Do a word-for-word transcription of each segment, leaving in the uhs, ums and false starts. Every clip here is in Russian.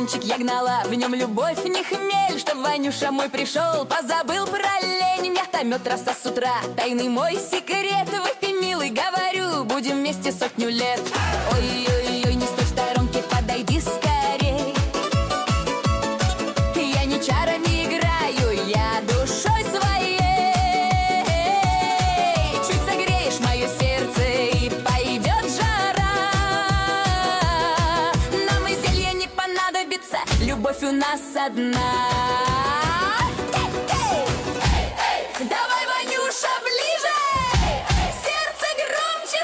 Марафончик я гнала, в нем любовь, не хмель. Чтоб Ванюша мой пришел, позабыл про лень. Мята мед роса с утра, тайный мой секрет. Выпей, милый, говорю, будем вместе сотню лет. Ой-ой-ой, не стой в сторонке, подойди скорей. Я не чарами играю, я душой своей. Чуть согреешь мое сердце, и пойдет жара. Нам и зелье не понадобится, любовь у нас одна. Давай, Ванюша, ближе, сердце громче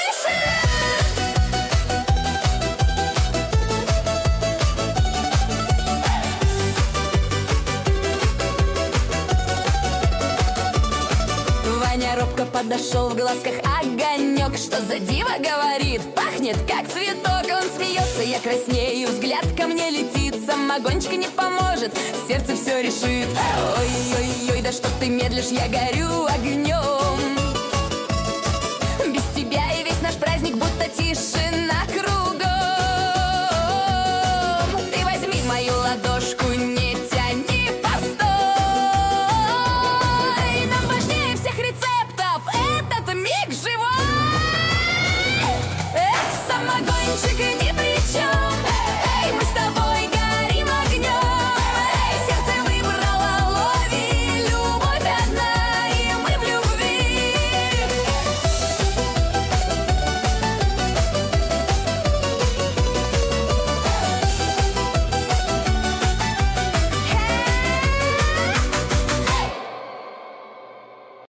слышишь. Ваня робко подошел, в глазках огонек. Что за диво, говорит, пахнет как цветок. Он смеется, я краснею, взгляд ко мне летит. Самогончик не поможет, сердце все решит. Ой-ой-ой, да что ты медлишь, я горю огнем. Без тебя и весь наш праздник будто тише.